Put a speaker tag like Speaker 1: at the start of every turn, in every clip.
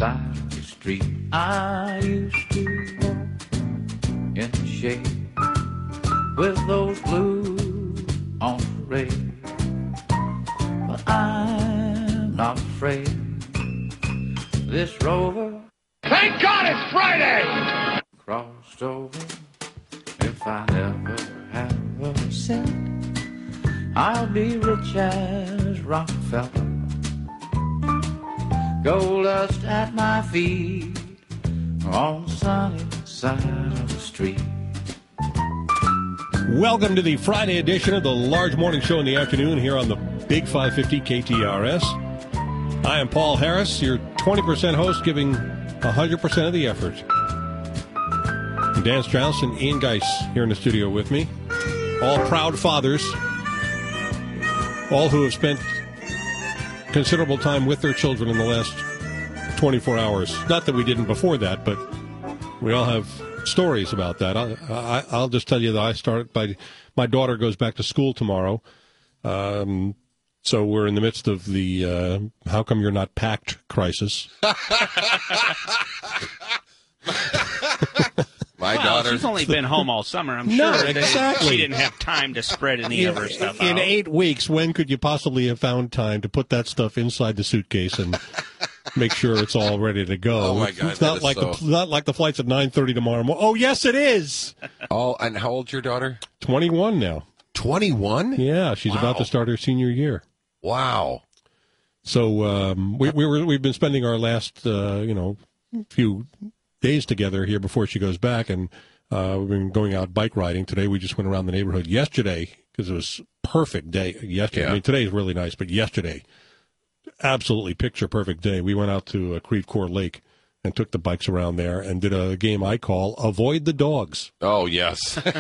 Speaker 1: side of the street. I used to walk in the shade with those blues on parade, but I'm not afraid. This rover,
Speaker 2: thank God it's Friday,
Speaker 1: crossed over. If I never have a cent, I'll be rich as Rockefeller. Gold dust at my feet on the sunny side of the street.
Speaker 3: Welcome to the Friday edition of the Large Morning Show in the afternoon here on the Big 550 KTRS. I am Paul Harris, your 20% host, giving 100% of the effort. Dan Strauss and Ian Geis here in the studio with me. All proud fathers, all who have spent considerable time with their children in the last 24 hours. Not that we didn't before that, but we all have stories about that. I'll just tell you that I started by my daughter goes back to school tomorrow. So we're in the midst of the how come you're not packed crisis.
Speaker 4: She's only been home all summer. I'm sure exactly. She didn't have time to spread any of her stuff out.
Speaker 3: In 8 weeks, when could you possibly have found time to put that stuff inside the suitcase and make sure it's all ready to go?
Speaker 5: Oh, my God.
Speaker 3: It's not like the flight's at 9:30 tomorrow morning. Oh, yes, it is.
Speaker 5: Oh, and how old's your daughter?
Speaker 3: 21 now.
Speaker 5: 21?
Speaker 3: Yeah, she's about to start her senior year.
Speaker 5: Wow.
Speaker 3: So we've been spending our last few days together here before she goes back, and we've been going out bike riding. Today we just went around the neighborhood. Yesterday, because it was perfect day yesterday. Yeah. I mean, today is really nice, but yesterday, absolutely picture perfect day. We went out to Creve Coeur Lake and took the bikes around there and did a game I call Avoid the Dogs.
Speaker 5: Oh, yes.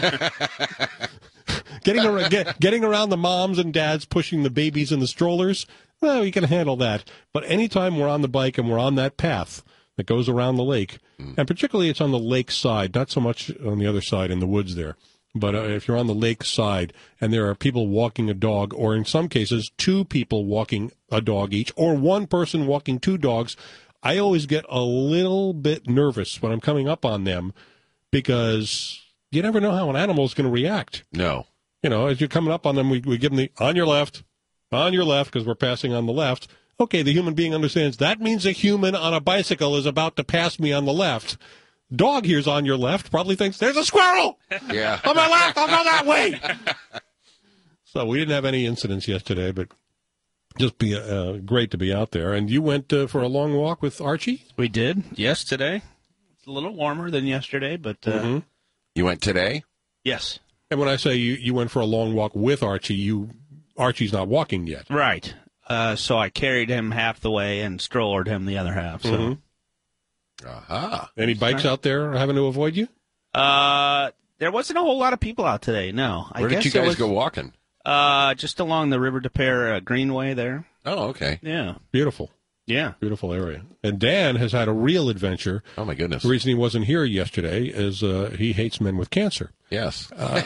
Speaker 3: Getting around the moms and dads pushing the babies in the strollers, well, you can handle that. But anytime we're on the bike and we're on that path that goes around the lake, and particularly it's on the lake side, not so much on the other side in the woods there, but if you're on the lake side and there are people walking a dog, or in some cases, 2 people walking a dog each, or 1 person walking 2 dogs, I always get a little bit nervous when I'm coming up on them because you never know how an animal is going to react.
Speaker 5: No.
Speaker 3: You know, as you're coming up on them, we give them the on your left, because we're passing on the left. Okay, the human being understands that means a human on a bicycle is about to pass me on the left. Dog here's on your left, probably thinks, there's a squirrel!
Speaker 5: Yeah.
Speaker 3: On my left, I'll go that way! So we didn't have any incidents yesterday, but just great to be out there. And you went for a long walk with Archie?
Speaker 4: We did, yes, today. It's a little warmer than yesterday, but...
Speaker 5: You went today?
Speaker 4: Yes.
Speaker 3: And when I say you went for a long walk with Archie, Archie's not walking yet.
Speaker 4: Right. So I carried him half the way and strollered him the other half. So.
Speaker 3: Any bikes out there having to avoid you?
Speaker 4: There wasn't a whole lot of people out today, no.
Speaker 5: Where did you guys go walking?
Speaker 4: Just along the River des Peres Greenway there.
Speaker 5: Oh, okay.
Speaker 4: Yeah.
Speaker 3: Beautiful.
Speaker 4: Yeah.
Speaker 3: Beautiful area. And Dan has had a real adventure.
Speaker 5: Oh, my goodness.
Speaker 3: The reason he wasn't here yesterday is he hates men with cancer.
Speaker 5: Yes.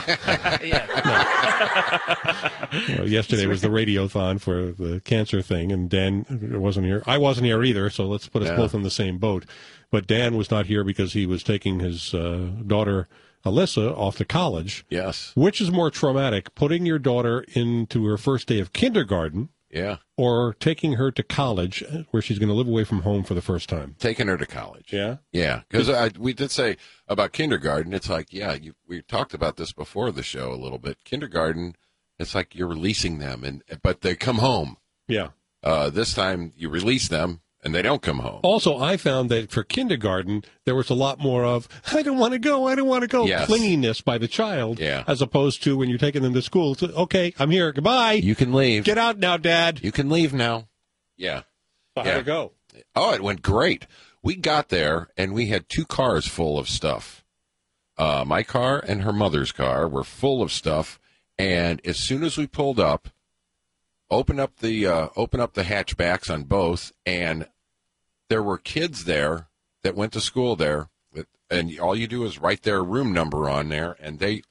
Speaker 3: Yesterday was the radiothon for the cancer thing, and Dan wasn't here. I wasn't here either, so let's put us both in the same boat. But Dan was not here because he was taking his daughter, Alyssa, off to college.
Speaker 5: Yes.
Speaker 3: Which is more traumatic, putting your daughter into her first day of kindergarten, or taking her to college where she's going to live away from home for the first time?
Speaker 5: Taking her to college.
Speaker 3: Yeah?
Speaker 5: Yeah, because we did say about kindergarten, it's like, we talked about this before the show a little bit. Kindergarten, it's like you're releasing them, but they come home.
Speaker 3: Yeah.
Speaker 5: This time you release them, and they don't come home.
Speaker 3: Also, I found that for kindergarten, there was a lot more of, I don't want to go, clinginess by the child, as opposed to when you're taking them to school. It's, okay, I'm here, goodbye.
Speaker 5: You can leave.
Speaker 3: Get out now, Dad.
Speaker 5: You can leave now. Yeah.
Speaker 3: So how'd it go?
Speaker 5: Oh, it went great. We got there, and we had 2 cars full of stuff. My car and her mother's car were full of stuff, and as soon as we pulled up, open up the hatchbacks on both, and there were kids there that went to school there, and all you do is write their room number on there, and they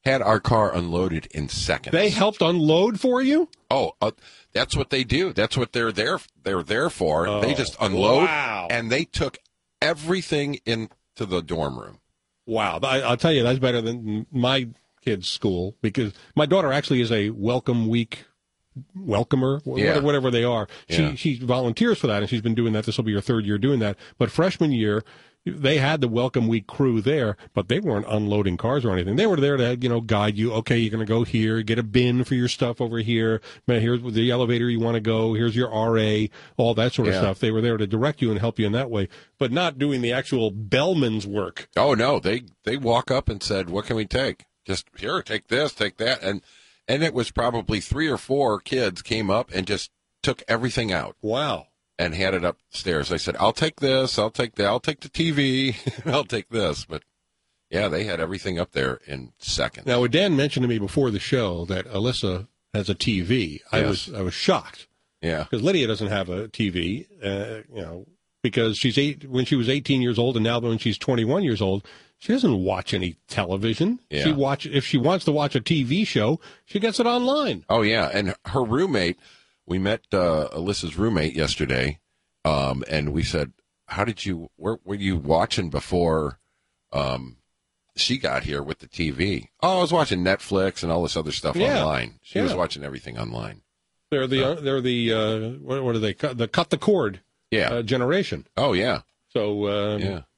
Speaker 5: had our car unloaded in seconds.
Speaker 3: They helped unload for you?
Speaker 5: Oh, that's what they do. That's what they're there for.
Speaker 3: Oh,
Speaker 5: they just unload,
Speaker 3: wow.
Speaker 5: and they took everything into the dorm room.
Speaker 3: Wow. I'll tell you, that's better than my kids' school, because my daughter actually is a welcome week welcomer, whatever they are. She volunteers for that, and she's been doing that. This will be her third year doing that. But freshman year, they had the welcome week crew there, but they weren't unloading cars or anything. They were there to, guide you. Okay, you're going to go here, get a bin for your stuff over here. Here's the elevator you want to go. Here's your RA, all that sort of stuff. They were there to direct you and help you in that way, but not doing the actual bellman's work.
Speaker 5: Oh, no. They walk up and said, what can we take? Just, here, take this, take that. And it was probably 3 or 4 kids came up and just took everything out.
Speaker 3: Wow.
Speaker 5: And had it upstairs. I said, I'll take this, I'll take that, I'll take the TV, I'll take this. But, yeah, they had everything up there in seconds.
Speaker 3: Now, Dan mentioned to me before the show that Alyssa has a TV.
Speaker 5: Yes.
Speaker 3: I was shocked.
Speaker 5: Yeah.
Speaker 3: Because Lydia doesn't have a TV, because when she was 18 years old, and now when she's 21 years old, she doesn't watch any television.
Speaker 5: Yeah.
Speaker 3: If she wants to watch a TV show, she gets it online.
Speaker 5: Oh, yeah. And her roommate, we met Alyssa's roommate yesterday, and we said, where were you watching before she got here with the TV? Oh, I was watching Netflix and all this other stuff online. She was watching everything online.
Speaker 3: They're the what are they? The cut the cord generation.
Speaker 5: Oh, yeah.
Speaker 3: So,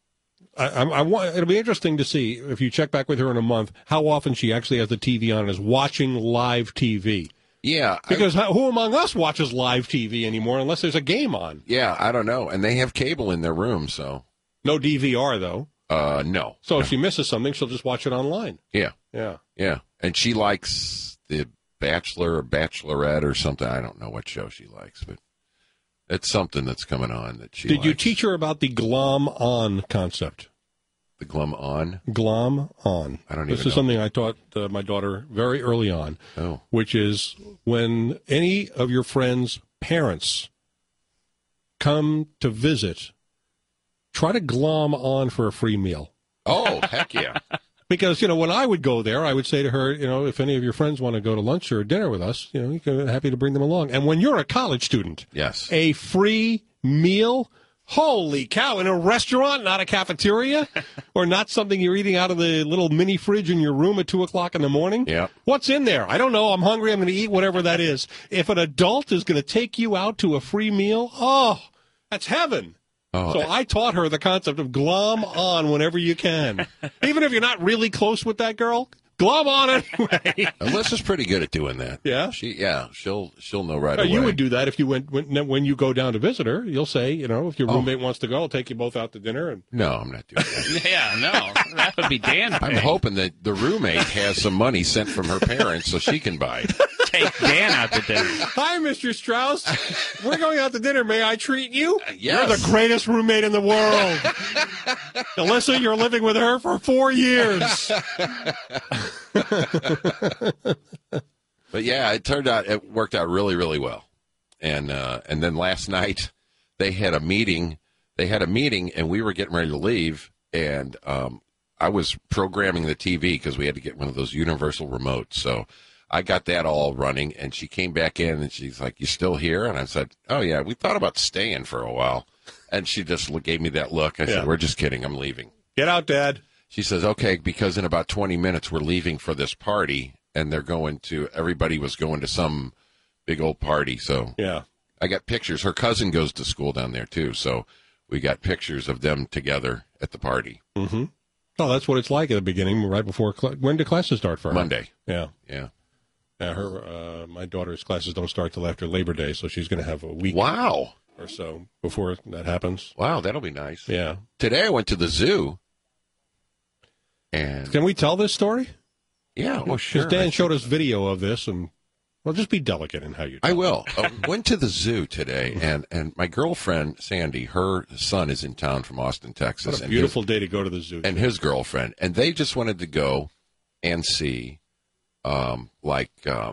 Speaker 3: I want. It'll be interesting to see if you check back with her in a month how often she actually has the TV on and is watching live TV.
Speaker 5: Yeah.
Speaker 3: Because who among us watches live TV anymore unless there's a game on?
Speaker 5: Yeah, I don't know. And they have cable in their room, so.
Speaker 3: No DVR, though.
Speaker 5: No.
Speaker 3: So if she misses something, she'll just watch it online.
Speaker 5: Yeah.
Speaker 3: Yeah.
Speaker 5: Yeah. And she likes The Bachelor or Bachelorette or something. I don't know what show she likes, but it's something that's coming on that she likes.
Speaker 3: Did you teach her about the glom on concept?
Speaker 5: The glom on?
Speaker 3: Glom on.
Speaker 5: I don't even know.
Speaker 3: This is something I taught my daughter very early on, which is when any of your friends' parents come to visit, try to glom on for a free meal.
Speaker 5: Oh, heck yeah.
Speaker 3: Because, when I would go there, I would say to her, if any of your friends want to go to lunch or dinner with us, you're happy to bring them along. And when you're a college student,
Speaker 5: yes,
Speaker 3: a free meal, holy cow, in a restaurant, not a cafeteria, or not something you're eating out of the little mini fridge in your room at 2 o'clock in the morning.
Speaker 5: Yeah.
Speaker 3: What's in there? I don't know. I'm hungry. I'm going to eat whatever that is. If an adult is going to take you out to a free meal, that's heaven. So I taught her the concept of glom on whenever you can. Even if you're not really close with that girl, glom on anyway.
Speaker 5: Alyssa's pretty good at doing that.
Speaker 3: Yeah?
Speaker 5: She'll know right away.
Speaker 3: You would do that if you when you go down to visit her. You'll say, if your roommate wants to go, I'll take you both out to dinner.
Speaker 5: No, I'm not doing that.
Speaker 4: Yeah, no. That would be Dan paying.
Speaker 5: I'm hoping that the roommate has some money sent from her parents so she can buy it.
Speaker 4: Take Dan out to dinner.
Speaker 3: Hi, Mr. Strauss. We're going out to dinner. May I treat you?
Speaker 5: Yes.
Speaker 3: You're the greatest roommate in the world. Alyssa, you're living with her for 4 years.
Speaker 5: But yeah, it worked out really, really well. And then last night they had a meeting. And we were getting ready to leave, and I was programming the TV because we had to get one of those universal remotes. So I got that all running, and she came back in, and she's like, "You still here?" And I said, "Oh, yeah, we thought about staying for a while." And she just gave me that look. I said, "We're just kidding. I'm leaving."
Speaker 3: Get out, Dad.
Speaker 5: She says, "Okay, because in about 20 minutes we're leaving for this party, and everybody was going to some big old party." So
Speaker 3: yeah,
Speaker 5: I got pictures. Her cousin goes to school down there, too, so we got pictures of them together at the party.
Speaker 3: Mm-hmm. Oh, that's what it's like at the beginning, right before when do classes start for her?
Speaker 5: Monday.
Speaker 3: Yeah.
Speaker 5: Yeah.
Speaker 3: My daughter's classes don't start till after Labor Day, so she's going to have a week.
Speaker 5: Wow.
Speaker 3: Or so before that happens.
Speaker 5: Wow, that'll be nice.
Speaker 3: Yeah.
Speaker 5: Today I went to the zoo. And
Speaker 3: can we tell this story?
Speaker 5: Yeah, well, sure.
Speaker 3: Because Dan showed us video of this, and just be delicate in how you tell
Speaker 5: I will. Went to the zoo today, and my girlfriend, Sandy, her son is in town from Austin, Texas.
Speaker 3: What a beautiful day to go to the zoo.
Speaker 5: And his girlfriend. And they just wanted to go and see, like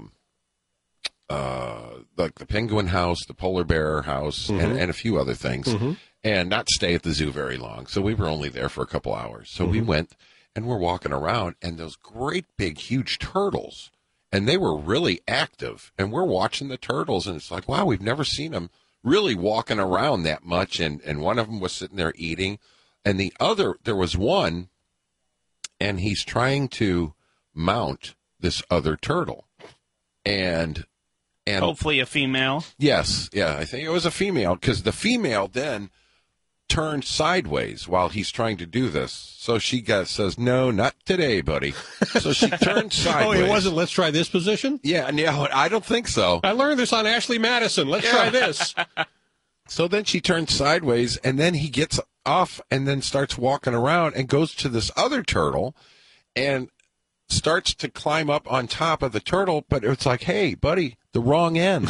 Speaker 5: the penguin house, the polar bear house, and a few other things, and not stay at the zoo very long. So we were only there for a couple hours. So we went, and we're walking around, and those great big, huge turtles, and they were really active, and we're watching the turtles, and it's like, wow, we've never seen them really walking around that much, and one of them was sitting there eating, and the other, there was one, and he's trying to mount this other turtle, and
Speaker 4: hopefully a female.
Speaker 5: Yes, yeah, I think it was a female, because the female then turned sideways while he's trying to do this. So she says, no, not today, buddy. So she turned sideways.
Speaker 3: Oh, it wasn't, let's try this position?
Speaker 5: Yeah, no, I don't think so.
Speaker 3: I learned this on Ashley Madison. Let's try this.
Speaker 5: So then she turns sideways, and then he gets off and then starts walking around and goes to this other turtle and starts to climb up on top of the turtle, but it's like, hey, buddy, the wrong end.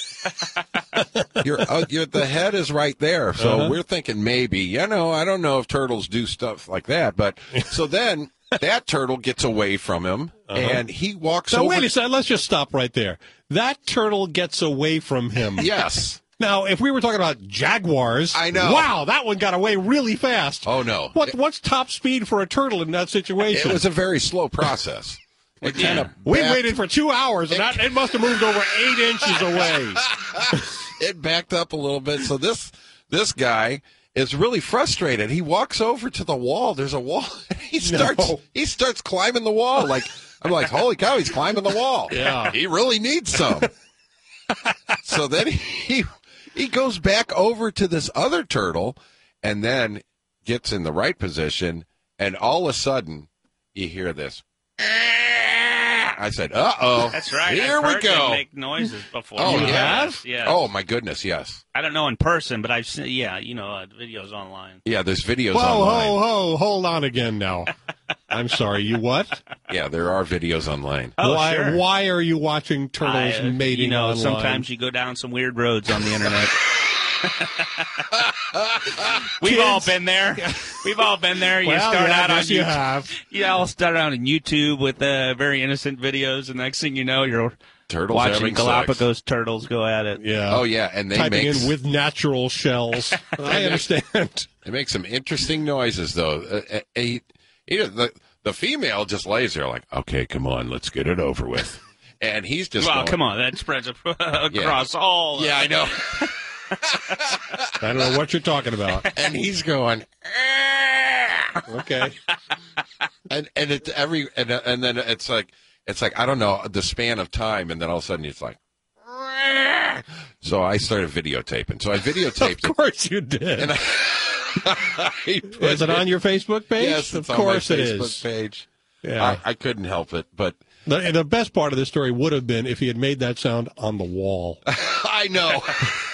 Speaker 5: The head is right there. So we're thinking maybe, I don't know if turtles do stuff like that, but so then that turtle gets away from him and he walks over.
Speaker 3: Wait a second, let's just stop right there. That turtle gets away from him.
Speaker 5: Yes.
Speaker 3: Now, if we were talking about jaguars,
Speaker 5: I know.
Speaker 3: Wow, that one got away really fast.
Speaker 5: Oh, no.
Speaker 3: What's top speed for a turtle in that situation?
Speaker 5: It was a very slow process. We
Speaker 3: waited for 2 hours, and it must have moved over 8 inches away.
Speaker 5: It backed up a little bit. So this guy is really frustrated. He walks over to the wall. There's a wall. He starts climbing the wall. I'm like, holy cow, he's climbing the wall.
Speaker 3: Yeah.
Speaker 5: He really needs some. So then he goes back over to this other turtle and then gets in the right position, and all of a sudden you hear this. I said, uh-oh.
Speaker 4: That's right.
Speaker 5: Here
Speaker 4: I've
Speaker 5: we
Speaker 4: heard
Speaker 5: go.
Speaker 4: them make noises before.
Speaker 5: Oh, you have?
Speaker 4: Yeah.
Speaker 5: Oh, my goodness, yes.
Speaker 4: I don't know in person, but I've seen, videos online.
Speaker 5: Yeah, there's videos online.
Speaker 3: Hold on again now. I'm sorry, you what?
Speaker 5: Yeah, there are videos online.
Speaker 4: Oh,
Speaker 3: why,
Speaker 4: sure.
Speaker 3: Why are you watching turtles mating online?
Speaker 4: Sometimes you go down some weird roads on the internet. We've all been there. We've all been there. You start out on YouTube.
Speaker 3: You have.
Speaker 4: You all start out on YouTube with very innocent videos, and next thing you know, you're
Speaker 5: turtles
Speaker 4: watching Galapagos turtles go at it.
Speaker 3: Yeah.
Speaker 5: Oh yeah, and they
Speaker 3: typing in with natural shells. I understand.
Speaker 5: They make some interesting noises though. The female just lays there like, okay, come on, let's get it over with. And he's just
Speaker 4: come on, that spreads across all.
Speaker 5: Yeah, I know.
Speaker 3: I don't know what you're talking about.
Speaker 5: And he's going,
Speaker 3: okay.
Speaker 5: And it's and then it's like I don't know the span of time, and then all of a sudden it's like. So I started videotaping. So I videotaped.
Speaker 3: Of course you did.
Speaker 5: And
Speaker 3: is it on your Facebook page?
Speaker 5: Yes, it's
Speaker 3: of course
Speaker 5: on my
Speaker 3: it
Speaker 5: Facebook
Speaker 3: is.
Speaker 5: page.
Speaker 3: Yeah,
Speaker 5: I couldn't help it, but
Speaker 3: the best part of this story would have been if he had made that sound on the wall.
Speaker 5: I know.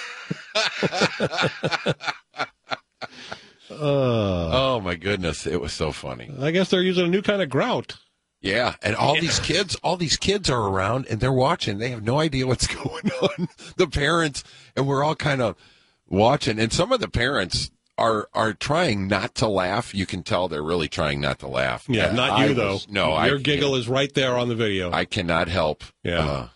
Speaker 5: Oh my goodness, it was so funny.
Speaker 3: I guess they're using a new kind of grout.
Speaker 5: Yeah, and all these kids are around and they're watching. They have no idea what's going on. The parents, and we're all kind of watching, and some of the parents are trying not to laugh. You can tell they're really trying not to laugh.
Speaker 3: Yeah, not you though.
Speaker 5: No,
Speaker 3: your giggle is right there on the video.
Speaker 5: I cannot help.
Speaker 3: Yeah.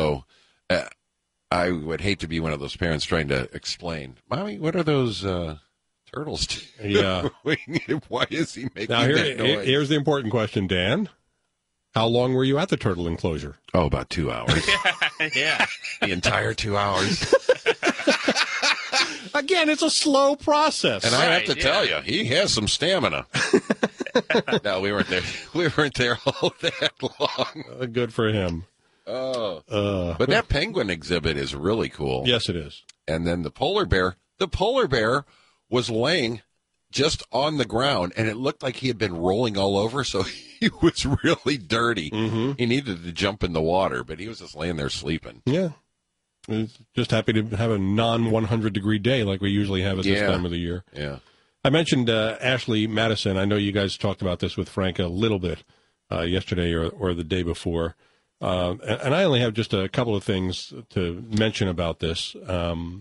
Speaker 5: I would hate to be one of those parents trying to explain, Mommy, what are those turtles doing?
Speaker 3: Yeah.
Speaker 5: Why is he making
Speaker 3: that
Speaker 5: noise?
Speaker 3: Here's the important question, Dan. How long were you at the turtle enclosure?
Speaker 5: Oh, about 2 hours.
Speaker 4: Yeah.
Speaker 5: The entire 2 hours.
Speaker 3: Again, it's a slow process.
Speaker 5: And I have to tell you, he has some stamina. No, we weren't there. We weren't there all that long.
Speaker 3: Good for him.
Speaker 5: But that penguin exhibit is really cool.
Speaker 3: Yes, it is.
Speaker 5: And then the polar bear was laying just on the ground, and it looked like he had been rolling all over, so he was really dirty. Mm-hmm. He needed to jump in the water, but he was just laying there sleeping.
Speaker 3: Yeah. Just happy to have a non-100-degree day like we usually have at this time of the year.
Speaker 5: Yeah.
Speaker 3: I mentioned Ashley Madison. I know you guys talked about this with Frank a little bit yesterday or the day before. And I only have just a couple of things to mention about this. I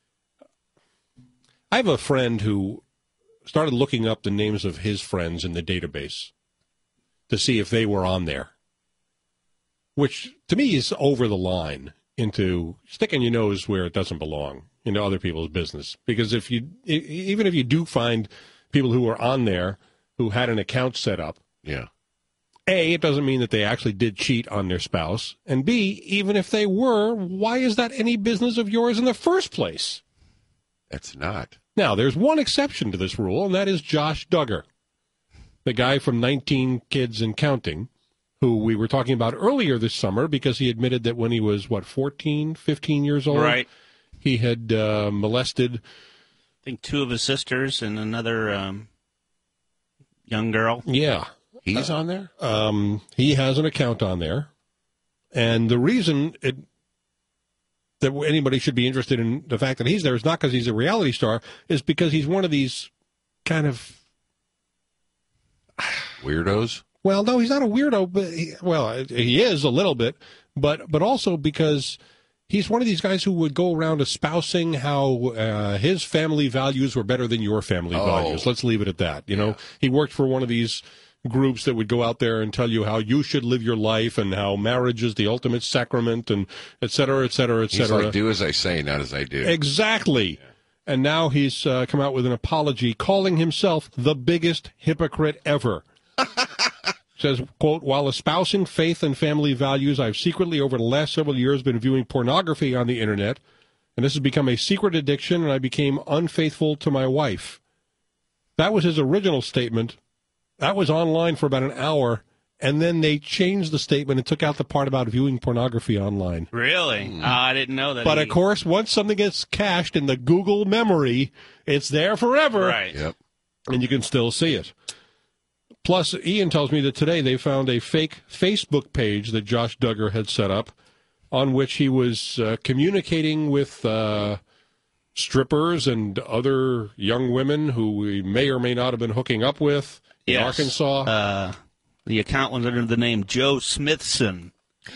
Speaker 3: have a friend who started looking up the names of his friends in the database to see if they were on there, which to me is over the line into sticking your nose where it doesn't belong, into other people's business. Because even if you do find people who are on there who had an account set up,
Speaker 5: Yeah.
Speaker 3: A, it doesn't mean that they actually did cheat on their spouse. And B, even if they were, why is that any business of yours in the first place?
Speaker 5: It's not.
Speaker 3: Now, there's one exception to this rule, and that is Josh Duggar, the guy from 19 Kids and Counting, who we were talking about earlier this summer because he admitted that when he was, 14, 15 years old?
Speaker 4: Right.
Speaker 3: He had molested...
Speaker 4: I think 2 of his sisters and another young girl.
Speaker 3: Yeah.
Speaker 5: He's on there?
Speaker 3: He has an account on there. And the reason that anybody should be interested in the fact that he's there is not because he's a reality star, is because he's one of these kind of...
Speaker 5: Weirdos?
Speaker 3: Well, no, he's not a weirdo, but he is a little bit, but also because he's one of these guys who would go around espousing how his family values were better than your family values. Let's leave it at that. You know, he worked for one of these groups that would go out there and tell you how you should live your life and how marriage is the ultimate sacrament and et cetera, et cetera, et cetera.
Speaker 5: He's like, do as I say, not as I do.
Speaker 3: Exactly. Yeah. And now he's come out with an apology calling himself the biggest hypocrite ever. Says, quote, while espousing faith and family values, I've secretly over the last several years been viewing pornography on the internet, and this has become a secret addiction, and I became unfaithful to my wife. That was his original statement. That was online for about an hour, and then they changed the statement and took out the part about viewing pornography online.
Speaker 4: Really? I didn't know that.
Speaker 3: But, of course, once something gets cached in the Google memory, it's there forever.
Speaker 4: Right.
Speaker 5: Yep.
Speaker 3: And you can still see it. Plus, Ian tells me that today they found a fake Facebook page that Josh Duggar had set up on which he was communicating with strippers and other young women who he may or may not have been hooking up with in Arkansas.
Speaker 4: The account was under the name Joe Smithson.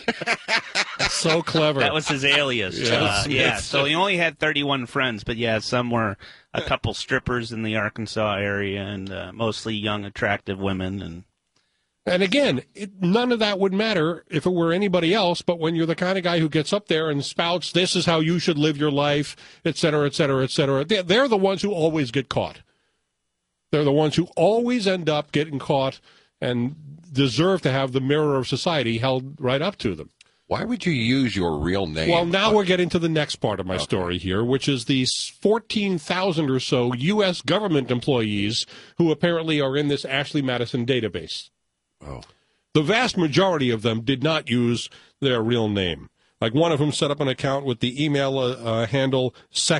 Speaker 3: So clever.
Speaker 4: That was his alias. Yeah, so he only had 31 friends, but some were a couple strippers in the Arkansas area and mostly young, attractive women.
Speaker 3: And again, none of that would matter if it were anybody else, but when you're the kind of guy who gets up there and spouts, this is how you should live your life, et cetera, et cetera, et cetera, they're the ones who always get caught. They're the ones who always end up getting caught and deserve to have the mirror of society held right up to them.
Speaker 5: Why would you use your real name?
Speaker 3: Well, now we're getting to the next part of my story here, which is these 14,000 or so U.S. government employees who apparently are in this Ashley Madison database.
Speaker 5: Oh.
Speaker 3: The vast majority of them did not use their real name. Like one of them set up an account with the email handle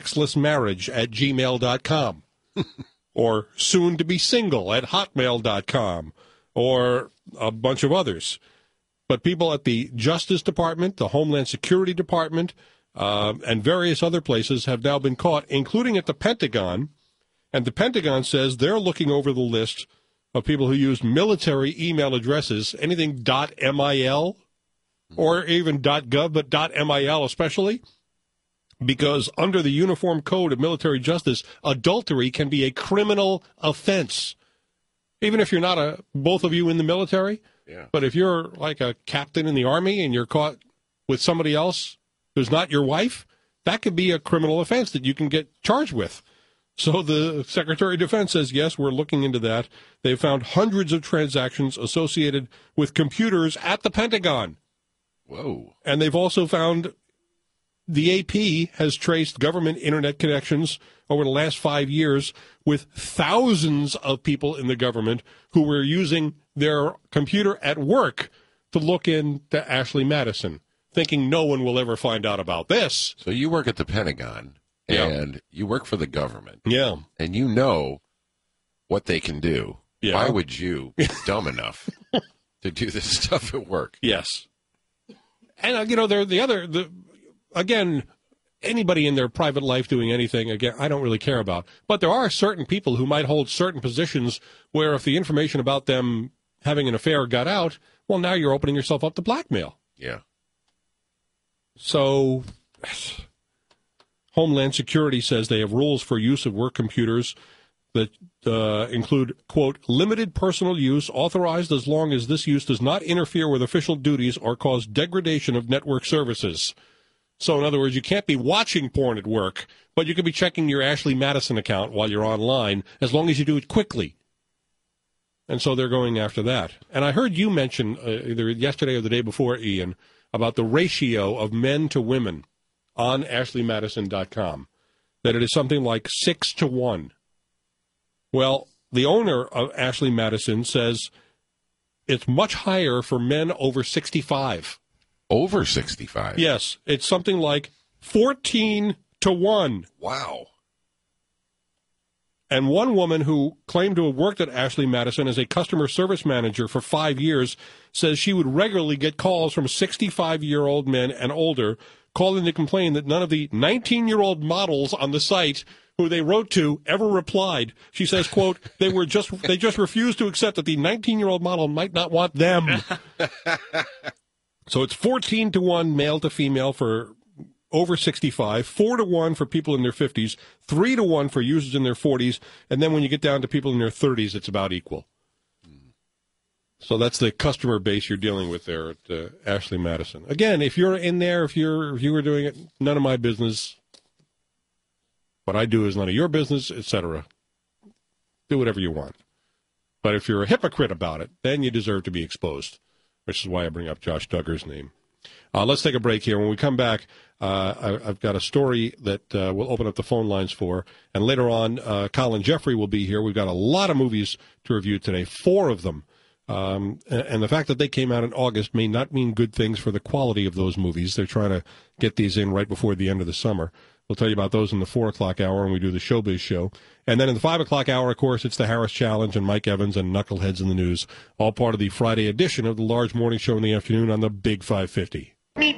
Speaker 3: sexlessmarriage@gmail.com or soon-to-be-single@hotmail.com or a bunch of others. But people at the Justice Department, the Homeland Security Department, and various other places have now been caught, including at the Pentagon. And the Pentagon says they're looking over the list of people who use military email addresses, anything .mil or even .gov, but .mil especially, because under the Uniform Code of Military Justice, adultery can be a criminal offense. Even if you're not both of you in the military.
Speaker 5: Yeah.
Speaker 3: But if you're like a captain in the Army and you're caught with somebody else who's not your wife, that could be a criminal offense that you can get charged with. So the Secretary of Defense says, yes, we're looking into that. They've found hundreds of transactions associated with computers at the Pentagon.
Speaker 5: Whoa.
Speaker 3: And they've also found the AP has traced government internet connections over the last 5 years with thousands of people in the government who were using their computer at work to look into Ashley Madison, thinking no one will ever find out about this.
Speaker 5: So you work at the Pentagon, and you work for the government.
Speaker 3: Yeah.
Speaker 5: And you know what they can do.
Speaker 3: Yeah.
Speaker 5: Why would you be dumb enough to do this stuff at work?
Speaker 3: Yes. And, again, anybody in their private life doing anything, again, I don't really care about. But there are certain people who might hold certain positions where if the information about them having an affair got out, well, now you're opening yourself up to blackmail.
Speaker 5: Yeah.
Speaker 3: So Homeland Security says they have rules for use of work computers that include, quote, limited personal use authorized as long as this use does not interfere with official duties or cause degradation of network services. So, in other words, you can't be watching porn at work, but you can be checking your Ashley Madison account while you're online, as long as you do it quickly. And so they're going after that. And I heard you mention either yesterday or the day before, Ian, about the ratio of men to women on AshleyMadison.com, that it is something like 6-1. Well, the owner of Ashley Madison says it's much higher for men over 65.
Speaker 5: Over 65?
Speaker 3: Yes. It's something like 14-1.
Speaker 5: Wow.
Speaker 3: And one woman who claimed to have worked at Ashley Madison as a customer service manager for 5 years says she would regularly get calls from 65-year-old men and older calling to complain that none of the 19-year-old models on the site who they wrote to ever replied. She says, quote, they just refused to accept that the 19-year-old model might not want them. So it's 14-1 male to female for over 65, 4-1 for people in their 50s, 3-1 for users in their 40s, and then when you get down to people in their 30s, it's about equal. So that's the customer base you're dealing with there at Ashley Madison. Again, if you're in there, if you were doing it, none of my business. What I do is none of your business, etc. Do whatever you want. But if you're a hypocrite about it, then you deserve to be exposed, which is why I bring up Josh Duggar's name. Let's take a break here. When we come back, I've got a story that we'll open up the phone lines for. And later on, Colin Jeffrey will be here. We've got a lot of movies to review today, 4 of them. And the fact that they came out in August may not mean good things for the quality of those movies. They're trying to get these in right before the end of the summer. We'll tell you about those in the 4 o'clock hour when we do the Showbiz Show. And then in the 5 o'clock hour, of course, it's the Harris Challenge and Mike Evans and Knuckleheads in the News, all part of the Friday edition of the large morning show in the afternoon on the Big 550.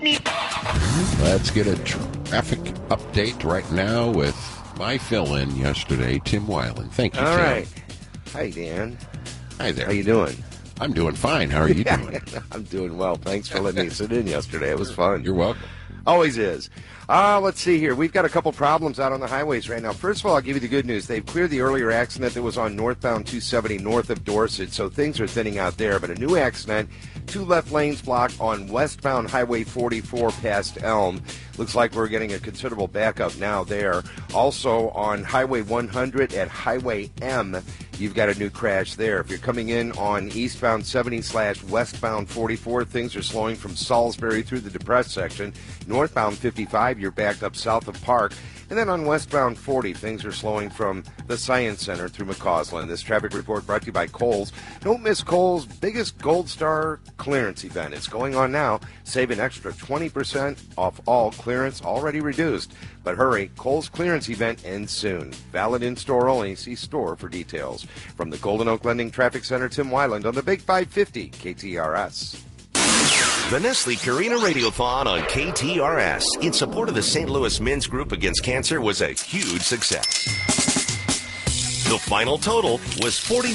Speaker 5: Let's get a traffic update right now with my fill-in yesterday, Tim Weiland. Thank you,
Speaker 6: All
Speaker 5: Tim.
Speaker 6: right. Hi, Dan.
Speaker 5: Hi there.
Speaker 6: How you doing?
Speaker 5: I'm doing fine. How are you doing?
Speaker 6: I'm doing well. Thanks for letting me sit in yesterday. It was fun.
Speaker 5: You're welcome.
Speaker 6: Always is. Let's see here. We've got a couple problems out on the highways right now. First of all, I'll give you the good news. They've cleared the earlier accident that was on northbound 270 north of Dorset, so things are thinning out there. But a new accident, 2 left lanes blocked on westbound Highway 44 past Elm. Looks like we're getting a considerable backup now there. Also on Highway 100 at Highway M, you've got a new crash there. If you're coming in on eastbound 70/westbound 44, things are slowing from Salisbury through the depressed section. Northbound 55, you're backed up south of Park. And then on westbound 40, things are slowing from the Science Center through McCausland. This traffic report brought to you by Kohl's. Don't miss Kohl's biggest Gold Star clearance event. It's going on now. Save an extra 20% off all clearance already reduced. But hurry, Kohl's clearance event ends soon. Valid in-store only. See store for details. From the Golden Oak Lending Traffic Center, Tim Weiland on the Big 550 KTRS.
Speaker 7: The Nestle Purina Radiothon on KTRS in support of the St. Louis Men's Group Against Cancer was a huge success. The final total was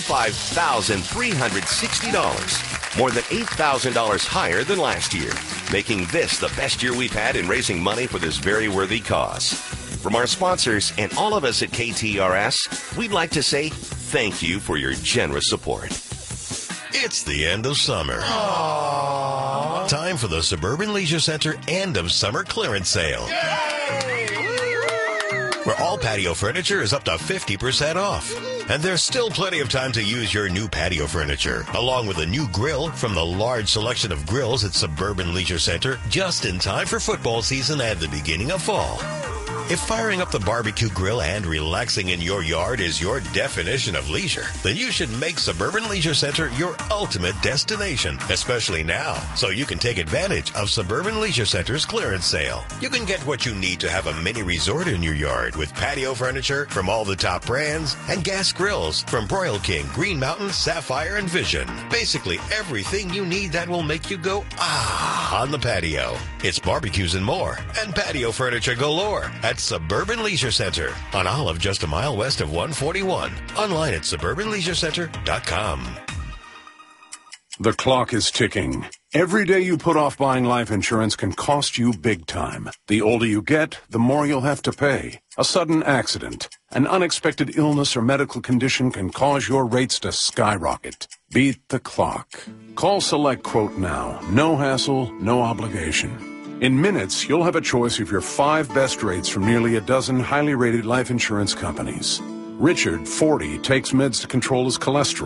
Speaker 7: $45,360, more than $8,000 higher than last year, making this the best year we've had in raising money for this very worthy cause. From our sponsors and all of us at KTRS, we'd like to say thank you for your generous support.
Speaker 8: It's the end of summer. Aww. Time for the Suburban Leisure Center end of summer clearance sale. Yay! Where all patio furniture is up to 50% off. And there's still plenty of time to use your new patio furniture, along with a new grill from the large selection of grills at Suburban Leisure Center, just in time for football season and the beginning of fall. If firing up the barbecue grill and relaxing in your yard is your definition of leisure, then you should make Suburban Leisure Center your ultimate destination, especially now, so you can take advantage of Suburban Leisure Center's clearance sale. You can get what you need to have a mini resort in your yard with patio furniture from all the top brands and gas grills from Broil King, Green Mountain, Sapphire, and Vision. Basically everything you need that will make you go, ah, on the patio. It's barbecues and more, and patio furniture galore at Suburban Leisure Center on Olive, just a mile west of 141. Online at suburbanleisurecenter.com.
Speaker 9: The clock is ticking. Every day you put off buying life insurance can cost you big time. The older you get, the more you'll have to pay. A sudden accident, an unexpected illness or medical condition can cause your rates to skyrocket. Beat the clock. Call Select Quote now. No hassle, no obligation. In minutes, you'll have a choice of your 5 best rates from nearly a dozen highly rated life insurance companies. Richard, 40, takes meds to control his cholesterol.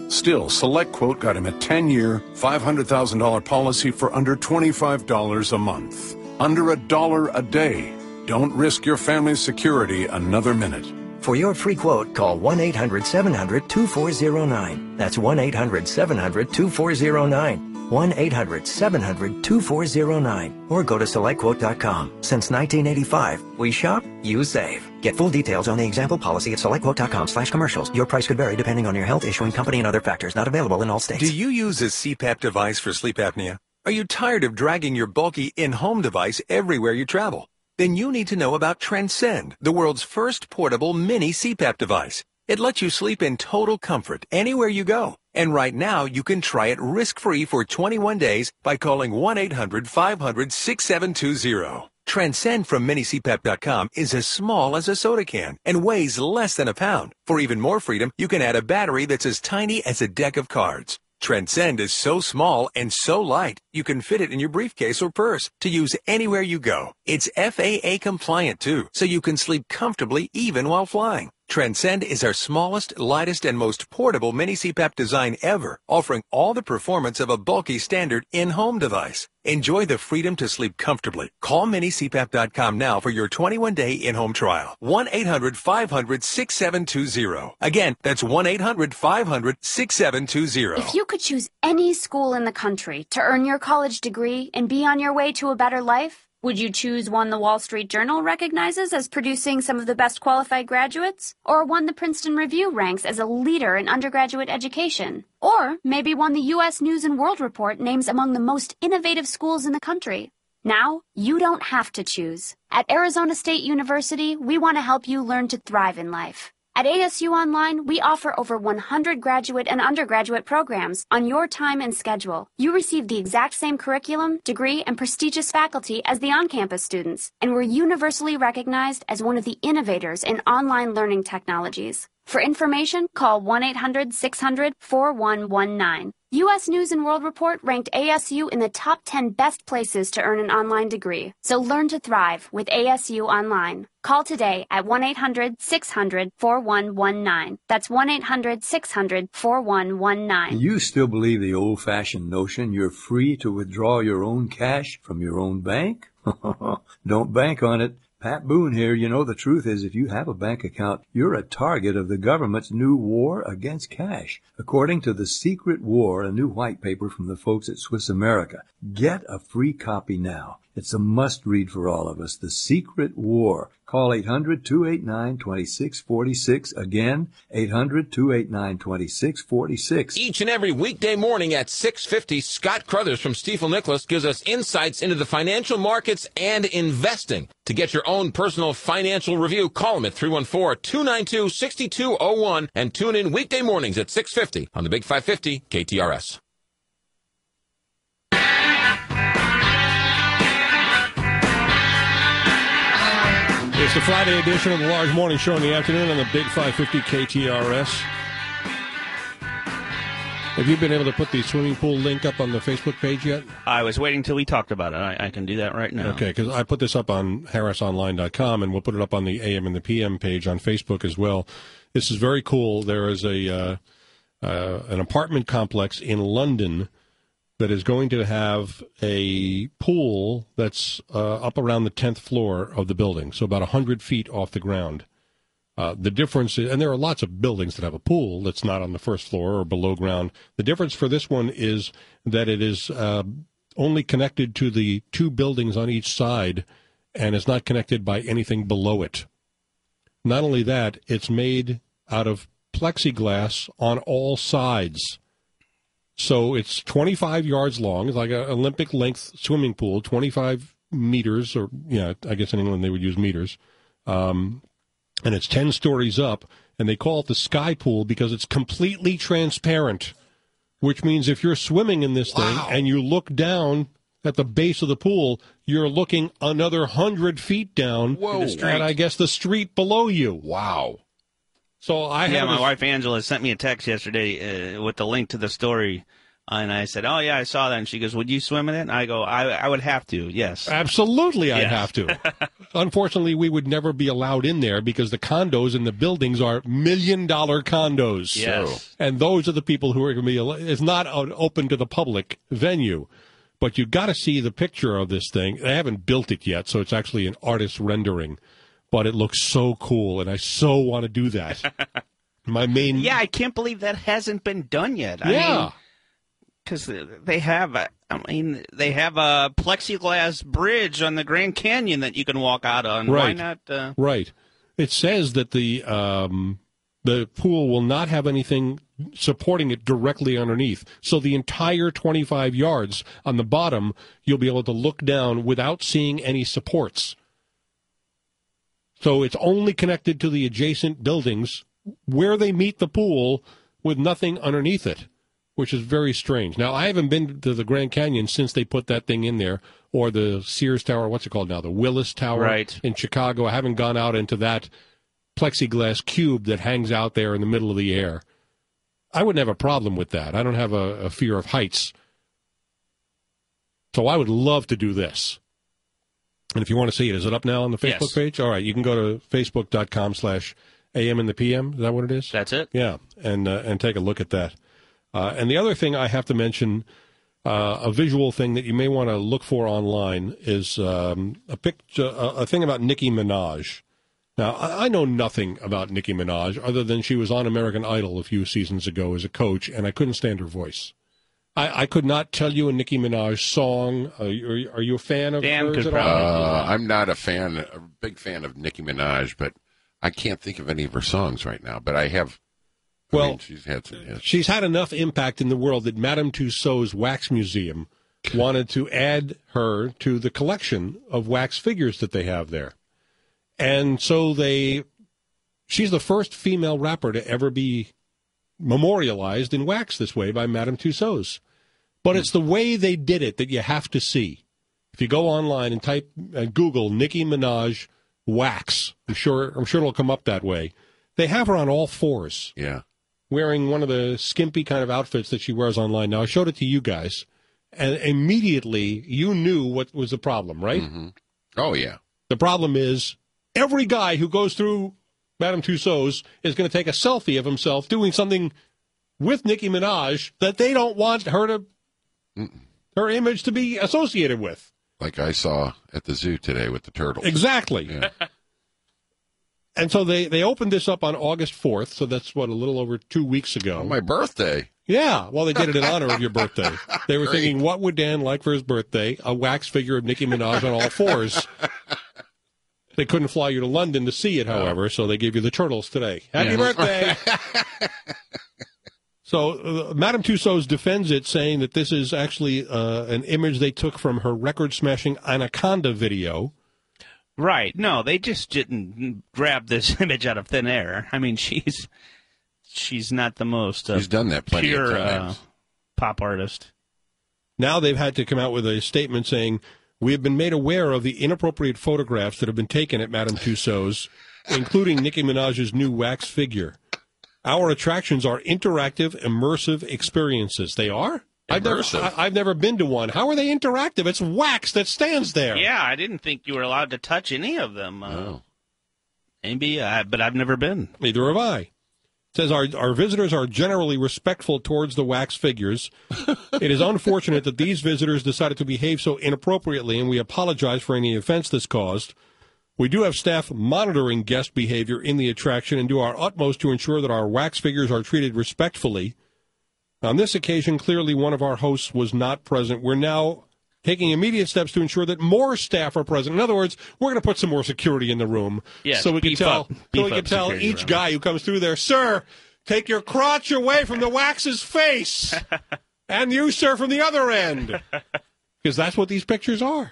Speaker 9: Still, SelectQuote got him a 10-year, $500,000 policy for under $25 a month. Under $1 a day. Don't risk your family's security another minute.
Speaker 10: For your free quote, call 1-800-700-2409. That's 1-800-700-2409. 1-800-700-2409. Or go to SelectQuote.com. Since 1985, we shop, you save. Get full details on the example policy at SelectQuote.com/commercials. Your price could vary depending on your health, issuing company, and other factors. Not available in all states.
Speaker 11: Do you use a CPAP device for sleep apnea? Are you tired of dragging your bulky in-home device everywhere you travel? Then you need to know about Transcend, the world's first portable mini CPAP device. It lets you sleep in total comfort anywhere you go. And right now, you can try it risk-free for 21 days by calling 1-800-500-6720. Transcend from minicpap.com is as small as a soda can and weighs less than a pound. For even more freedom, you can add a battery that's as tiny as a deck of cards. Transcend is so small and so light, you can fit it in your briefcase or purse to use anywhere you go. It's FAA compliant too, so you can sleep comfortably even while flying. Transcend is our smallest, lightest, and most portable mini CPAP design ever, offering all the performance of a bulky standard in-home device. Enjoy the freedom to sleep comfortably. Call minicpap.com now for your 21-day in-home trial. 1-800-500-6720. Again, that's 1-800-500-6720.
Speaker 12: If you could choose any school in the country to earn your college degree and be on your way to a better life, would you choose one the Wall Street Journal recognizes as producing some of the best qualified graduates? Or one the Princeton Review ranks as a leader in undergraduate education? Or maybe one the U.S. News & World Report names among the most innovative schools in the country? Now, you don't have to choose. At Arizona State University, we want to help you learn to thrive in life. At ASU Online, we offer over 100 graduate and undergraduate programs on your time and schedule. You receive the exact same curriculum, degree, and prestigious faculty as the on-campus students, and we're universally recognized as one of the innovators in online learning technologies. For information, call 1-800-600-4119. U.S. News & World Report ranked ASU in the top 10 best places to earn an online degree. So learn to thrive with ASU Online. Call today at 1-800-600-4119. That's 1-800-600-4119.
Speaker 13: You still believe the old-fashioned notion you're free to withdraw your own cash from your own bank? Don't bank on it. Pat Boone here. You know, the truth is if you have a bank account, you're a target of the government's new war against cash. According to The Secret War, a new white paper from the folks at Swiss America. Get a free copy now. It's a must-read for all of us. The Secret War. Call 800-289-2646. Again, 800-289-2646.
Speaker 14: Each and every weekday morning at 6:50, Scott Crothers from Stifel Nicholas gives us insights into the financial markets and investing. To get your own personal financial review, call him at 314-292-6201 and tune in weekday mornings at 6:50 on the Big 550 KTRS.
Speaker 3: It's the Friday edition of the Large Morning Show in the afternoon on the Big 550 KTRS. Have you been able to put the swimming pool link up on the Facebook page yet?
Speaker 4: I was waiting till we talked about it. I can do that right now.
Speaker 3: Okay, because I put this up on harrisonline.com, and we'll put it up on the AM and the PM page on Facebook as well. This is very cool. There is an apartment complex in London that is going to have a pool that's up around the 10th floor of the building, so about 100 feet off the ground. The difference is, and there are lots of buildings that have a pool that's not on the first floor or below ground. The difference for this one is that it is only connected to the two buildings on each side and is not connected by anything below it. Not only that, it's made out of plexiglass on all sides. So it's 25 yards long. It's like an Olympic-length swimming pool, 25 meters, or, I guess in England they would use meters. And it's 10 stories up, and they call it the Sky Pool because it's completely transparent, which means if you're swimming in this thing and you look down at the base of the pool, you're looking another 100 feet down at, I guess, the street below you.
Speaker 5: Wow.
Speaker 4: So my wife Angela sent me a text yesterday with the link to the story And I said, oh, yeah, I saw that. And she goes, would you swim in it? And I go, I would have to, yes.
Speaker 3: Absolutely, I'd
Speaker 4: Yes.
Speaker 3: have to. Unfortunately, we would never be allowed in there because the condos in the buildings are $1 million condos.
Speaker 4: Yes.
Speaker 3: And those are the people who are going to be, it's not an open to the public venue. But you got to see the picture of this thing. They haven't built it yet, so it's actually an artist's rendering. But it looks so cool, and I so want to do that. My main...
Speaker 4: Yeah, I can't believe that hasn't been done yet.
Speaker 3: Yeah.
Speaker 4: Because they have a plexiglass bridge on the Grand Canyon that you can walk out on.
Speaker 3: Right.
Speaker 4: Why not?
Speaker 3: Right. It says that the pool will not have anything supporting it directly underneath. So the entire 25 yards on the bottom, you'll be able to look down without seeing any supports. So it's only connected to the adjacent buildings where they meet the pool with nothing underneath it, which is very strange. Now, I haven't been to the Grand Canyon since they put that thing in there, or the Sears Tower, what's it called now, the Willis Tower
Speaker 4: Right.
Speaker 3: in Chicago. I haven't gone out into that plexiglass cube that hangs out there in the middle of the air. I wouldn't have a problem with that. I don't have a fear of heights. So I would love to do this. And if you want to see it, is it up now on the Facebook
Speaker 4: Yes.
Speaker 3: page? All right, you can go to facebook.com/AM in the PM. Is that what it is?
Speaker 4: That's it.
Speaker 3: Yeah, and take a look at that. And the other thing I have to mention, a visual thing that you may want to look for online is a thing about Nicki Minaj. Now, I know nothing about Nicki Minaj other than she was on American Idol a few seasons ago as a coach, and I couldn't stand her voice. I could not tell you a Nicki Minaj song. Are you a fan of
Speaker 4: Dan
Speaker 3: hers
Speaker 4: could
Speaker 3: at
Speaker 4: probably
Speaker 3: all?
Speaker 5: I'm not a big fan of Nicki Minaj, but I can't think of any of her songs right now. But I have.
Speaker 3: Well,
Speaker 5: she's had some hits.
Speaker 3: She's had enough impact in the world that Madame Tussauds Wax Museum wanted to add her to the collection of wax figures that they have there. And so she's the first female rapper to ever be memorialized in wax this way by Madame Tussauds. But it's the way they did it that you have to see. If you go online and type Google Nicki Minaj wax, I'm sure it'll come up that way. They have her on all fours.
Speaker 5: Yeah.
Speaker 3: Wearing one of the skimpy kind of outfits that she wears online. Now, I showed it to you guys, and immediately you knew what was the problem, right?
Speaker 5: Mm-hmm. Oh, yeah.
Speaker 3: The problem is every guy who goes through Madame Tussauds is going to take a selfie of himself doing something with Nicki Minaj that they don't want her image to be associated with.
Speaker 5: Like I saw at the zoo today with the turtles.
Speaker 3: Exactly.
Speaker 5: Yeah.
Speaker 3: And so they opened this up on August 4th, so that's, a little over 2 weeks ago.
Speaker 5: On my birthday.
Speaker 3: Yeah, well, they did it in honor of your birthday. They were thinking, what would Dan like for his birthday? A wax figure of Nicki Minaj on all fours. They couldn't fly you to London to see it, however, so they gave you the turtles today. Happy birthday! So Madame Tussauds defends it, saying that this is actually an image they took from her record-smashing Anaconda video.
Speaker 4: Right. No, they just didn't grab this image out of thin air. I mean, she's not the most
Speaker 5: She's done that plenty of
Speaker 4: pure
Speaker 5: times.
Speaker 4: pop artist.
Speaker 3: Now they've had to come out with a statement saying, we have been made aware of the inappropriate photographs that have been taken at Madame Tussauds, including Nicki Minaj's new wax figure. Our attractions are interactive, immersive experiences. They are? I've never been to one. How are they interactive? It's wax that stands there.
Speaker 4: Yeah, I didn't think you were allowed to touch any of them. Maybe, but I've never been.
Speaker 3: Neither have I. It says our visitors are generally respectful towards the wax figures. It is unfortunate that these visitors decided to behave so inappropriately, and we apologize for any offense this caused. We do have staff monitoring guest behavior in the attraction and do our utmost to ensure that our wax figures are treated respectfully. On this occasion, clearly one of our hosts was not present. We're now taking immediate steps to ensure that more staff are present. In other words, we're going to put some more security in the room,
Speaker 4: yes,
Speaker 3: so we can tell each guy who comes through there, sir, take your crotch away from the wax's face, and you, sir, from the other end, because that's what these pictures are.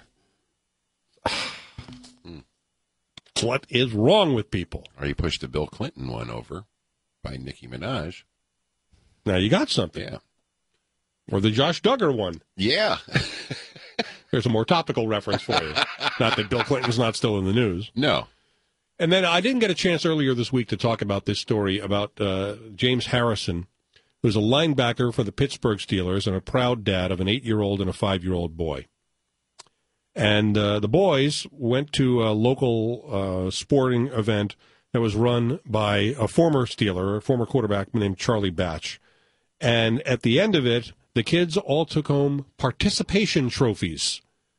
Speaker 3: What is wrong with people?
Speaker 5: Or you pushed the Bill Clinton one over by Nicki Minaj.
Speaker 3: Now you got something.
Speaker 5: Yeah.
Speaker 3: Or the Josh Duggar one.
Speaker 5: Yeah.
Speaker 3: There's a more topical reference for you. Not that Bill Clinton's not still in the news.
Speaker 5: No.
Speaker 3: And then I didn't get a chance earlier this week to talk about this story about James Harrison, who's a linebacker for the Pittsburgh Steelers and a proud dad of an 8-year-old and a 5-year-old boy. And the boys went to a local sporting event that was run by a former Steeler, a former quarterback named Charlie Batch. And at the end of it, the kids all took home participation trophies.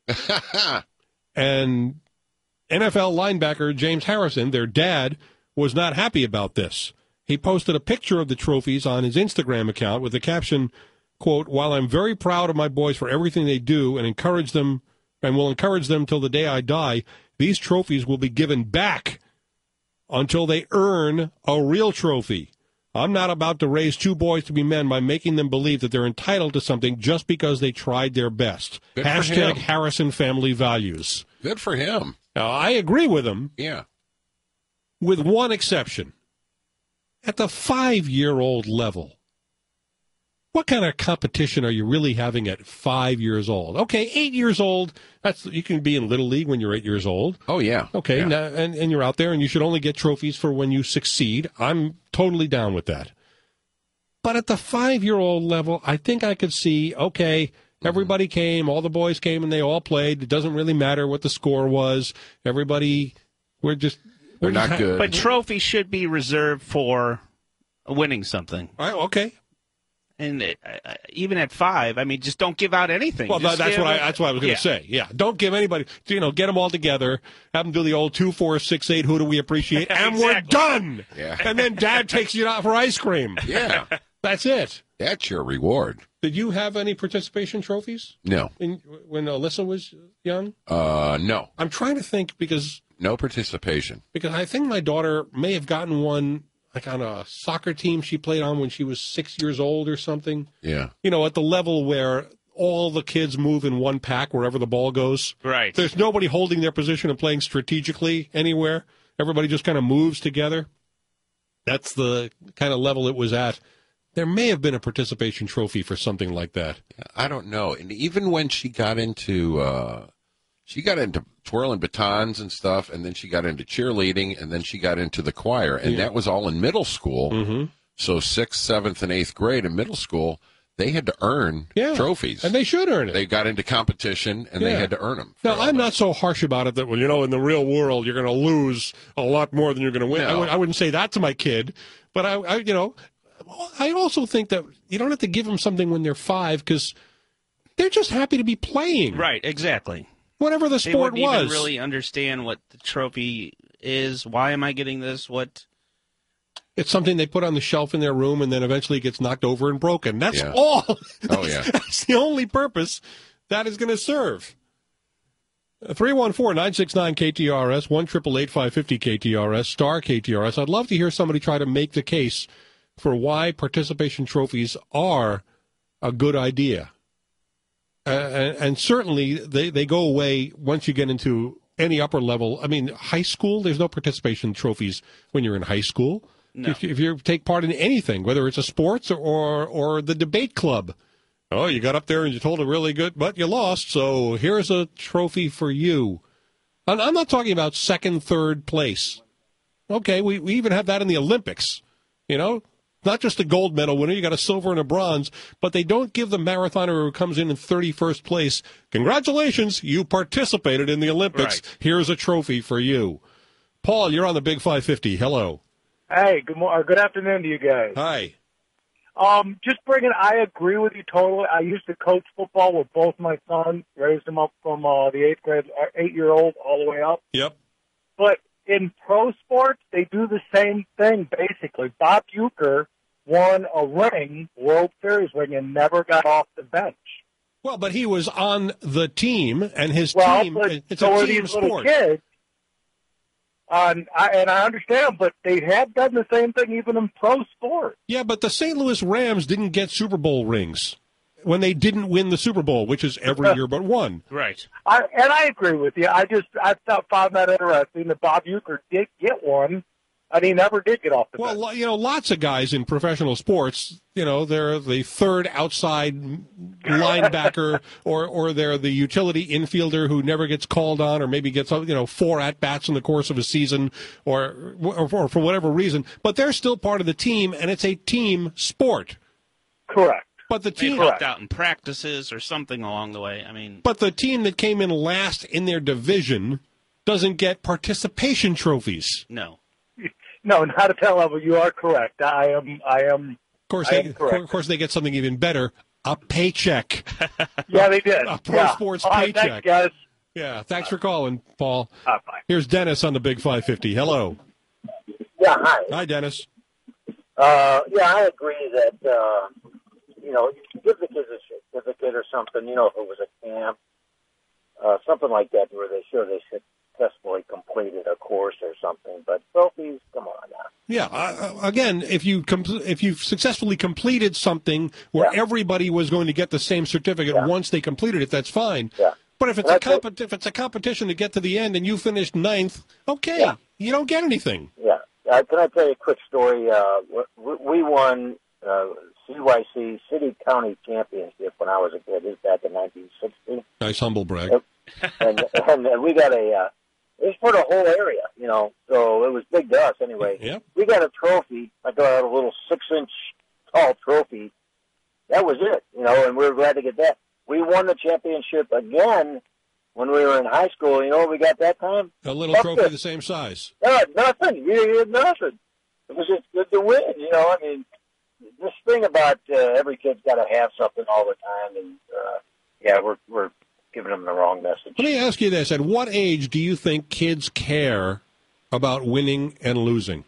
Speaker 3: And NFL linebacker James Harrison, their dad, was not happy about this. He posted a picture of the trophies on his Instagram account with the caption, quote, "While I'm very proud of my boys for everything they do and encourage them and will encourage them till the day I die, these trophies will be given back until they earn a real trophy. I'm not about to raise 2 boys to be men by making them believe that they're entitled to something just because they tried their best."
Speaker 5: Good
Speaker 3: Hashtag Harrison family values.
Speaker 5: Good for him.
Speaker 3: Now, I agree with him.
Speaker 5: Yeah.
Speaker 3: With one exception. At the 5-year-old level, what kind of competition are you really having at 5 years old? Okay, 8 years old, you can be in Little League when you're 8 years old.
Speaker 5: Oh, yeah.
Speaker 3: Okay,
Speaker 5: yeah.
Speaker 3: Now, and you're out there, and you should only get trophies for when you succeed. I'm totally down with that. But at the 5-year-old level, I think I could see, okay, everybody came, all the boys came, and they all played. It doesn't really matter what the score was. Everybody, we're
Speaker 5: not good.
Speaker 4: But trophies should be reserved for winning something.
Speaker 3: All right, okay.
Speaker 4: And even at 5, I mean, just don't give out anything.
Speaker 3: Well, that's what I was going to say. Yeah, don't give anybody. Get them all together, have them do the old 2, 4, 6, 8. Who do we appreciate? And we're done.
Speaker 5: Yeah.
Speaker 3: And then Dad takes you out for ice cream.
Speaker 5: Yeah,
Speaker 3: that's it.
Speaker 5: That's your reward.
Speaker 3: Did you have any participation trophies?
Speaker 5: No.
Speaker 3: When Alyssa was young?
Speaker 5: No.
Speaker 3: I'm trying to think because
Speaker 5: no participation.
Speaker 3: Because I think my daughter may have gotten one. Like on a soccer team she played on when she was 6 years old or something.
Speaker 5: Yeah.
Speaker 3: At the level where all the kids move in one pack wherever the ball goes.
Speaker 4: Right.
Speaker 3: There's nobody holding their position and playing strategically anywhere. Everybody just kind of moves together. That's the kind of level it was at. There may have been a participation trophy for something like that.
Speaker 5: I don't know. And even when she got into twirling batons and stuff, and then she got into cheerleading, and then she got into the choir, and that was all in middle school.
Speaker 3: Mm-hmm.
Speaker 5: So 6th, 7th, and 8th grade in middle school, they had to earn trophies.
Speaker 3: And they should earn it.
Speaker 5: They got into competition, and they had to earn them.
Speaker 3: Now, I'm not so harsh about it that, in the real world, you're going to lose a lot more than you're going to win.
Speaker 5: No.
Speaker 3: I wouldn't say that to my kid, but I also think that you don't have to give them something when they're 5 because they're just happy to be playing.
Speaker 4: Right, exactly.
Speaker 3: Whatever the sport
Speaker 4: they wouldn't
Speaker 3: was.
Speaker 4: Even really understand what the trophy is. Why am I getting this? What?
Speaker 3: It's something they put on the shelf in their room, and then eventually it gets knocked over and broken. That's
Speaker 5: Yeah.
Speaker 3: all.
Speaker 5: Oh, yeah.
Speaker 3: That's the only purpose that is going to serve. 314-969-KTRS, 1-888-550-KTRS, star KTRS. I'd love to hear somebody try to make the case for why participation trophies are a good idea. And certainly they go away once you get into any upper level. I mean, high school, there's no participation trophies when you're in high school.
Speaker 4: No.
Speaker 3: If you take part in anything, whether it's a sports or the debate club, oh, you got up there and you told it really good, but you lost, so here's a trophy for you. And I'm not talking about second, third place. Okay, we even have that in the Olympics, Not just a gold medal winner, you got a silver and a bronze, but they don't give the marathoner who comes in 31st place, congratulations, you participated in the Olympics. Right. Here's a trophy for you. Paul, you're on the Big 550. Hello.
Speaker 15: Hey, good afternoon to you guys.
Speaker 3: Hi.
Speaker 15: I agree with you totally. I used to coach football with both my sons, raised them up from the 8-year-old all the way up.
Speaker 3: Yep.
Speaker 15: But in pro sports, they do the same thing, basically. Bob Uecker won a World Series ring, and never got off the bench.
Speaker 3: Well, but he was on the team, and his team, it's
Speaker 15: so
Speaker 3: a team
Speaker 15: these
Speaker 3: sport.
Speaker 15: Little kids, and I understand, but they have done the same thing even in pro sports.
Speaker 3: Yeah, but the St. Louis Rams didn't get Super Bowl rings when they didn't win the Super Bowl, which is every year but one.
Speaker 4: Right.
Speaker 15: I agree with you. I found that interesting that Bob Uecker did get one, and he never did get off the bench.
Speaker 3: Well, lots of guys in professional sports, they're the third outside linebacker or they're the utility infielder who never gets called on or maybe gets, 4 at-bats in the course of a season or for whatever reason. But they're still part of the team, and it's a team sport.
Speaker 15: Correct.
Speaker 3: But the
Speaker 4: They
Speaker 3: team
Speaker 4: helped out in practices or something along the way. I mean,
Speaker 3: But the team that came in last in their division doesn't get participation trophies.
Speaker 4: no.
Speaker 15: No, not at that level. You are correct. I am.
Speaker 3: Of course,
Speaker 15: I am correct.
Speaker 3: of course, they get something even better: a paycheck.
Speaker 15: Yeah, they did.
Speaker 3: A pro sports paycheck.
Speaker 15: Thanks, guys.
Speaker 3: Yeah, thanks for calling, Paul.
Speaker 15: Bye.
Speaker 3: Here's Dennis on the Big 550. Hello.
Speaker 16: Yeah, hi.
Speaker 3: Hi, Dennis.
Speaker 16: Yeah, I agree that, give the kids a certificate or something, if it was a camp, something like that where they successfully completed a course or something. But trophies, come on now.
Speaker 3: Yeah. Again, if you've successfully completed something where everybody was going to get the same certificate once they completed it, that's fine.
Speaker 16: Yeah.
Speaker 3: But if it's if it's a competition to get to the end and you finished 9th, okay, you don't get anything.
Speaker 16: Yeah. Can I tell you a quick story? We won CYC City County Championship when I was a kid. This is back in 1960.
Speaker 3: Nice humble brag.
Speaker 16: And we got it was for the whole area, so it was big to us anyway.
Speaker 3: Yep.
Speaker 16: We got a trophy. I got a little 6-inch tall trophy. That was it, and we were glad to get that. We won the championship again when we were in high school. You know what we got that time?
Speaker 3: A little trophy the same size.
Speaker 16: Nothing. We had nothing. It was just good to win, I mean, this thing about every kid's got to have something all the time, and we're giving them the wrong message.
Speaker 3: Let me ask you this. At what age do you think kids care about winning and losing?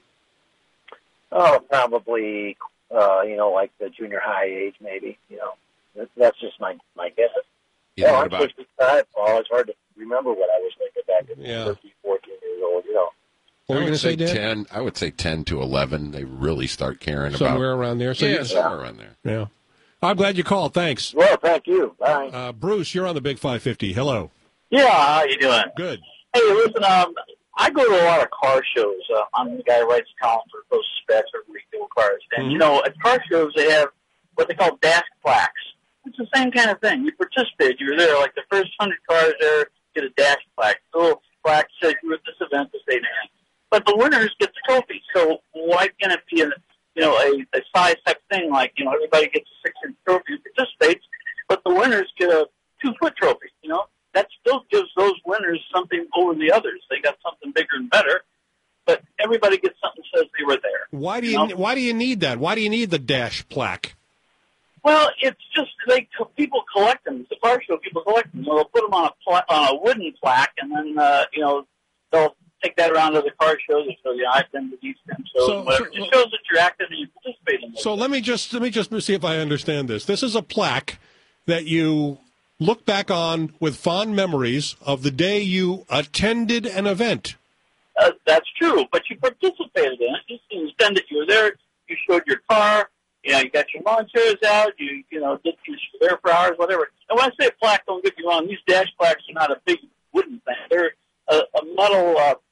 Speaker 16: Oh, probably, like the junior high age, maybe. That's just my guess.
Speaker 5: Yeah,
Speaker 16: I'm 65, Paul. It's hard to remember what I was thinking back at 13, 14 years old,
Speaker 3: What were you going to say, Dan?
Speaker 5: 10. I would say 10 to 11. They really start caring
Speaker 3: Somewhere
Speaker 5: about
Speaker 3: around there. So
Speaker 5: somewhere around there.
Speaker 3: Yeah. I'm glad you called. Thanks.
Speaker 16: Well, thank you. Bye.
Speaker 3: Bruce, you're on the Big 550. Hello.
Speaker 17: Yeah, how you doing?
Speaker 3: Good.
Speaker 17: Hey, listen, I go to a lot of car shows. I'm the guy who writes columns for those specs or retail cars. And, at car shows, they have what they call dash plaques. It's the same kind of thing. You participate. You're there. Like the first 100 cars there get a dash plaque. The little plaque says you were at this event this day and time. But the winners get the trophy. So why can't it be a size type thing like, everybody gets a 6-inch trophy and participates, but the winners get a 2-foot trophy, That still gives those winners something over the others. They got something bigger and better, but everybody gets something that says they were there.
Speaker 3: Why do you need that? Why do you need the dash plaque?
Speaker 17: Well, it's just people collect them. It's a car show. People collect them. They'll put them on a wooden plaque, and then they'll take that around to the car shows. So I've been to these shows. It shows that you're active and you participate in them.
Speaker 3: So let me just see if I understand this. This is a plaque that you look back on with fond memories of the day you attended an event.
Speaker 17: That's true, but you participated in it. You attended. You were there. You showed your car. You got your lawn chairs out. You did there for hours, whatever. And when I say a plaque, don't get me wrong. These dash plaques are not a big wooden thing. They're a metal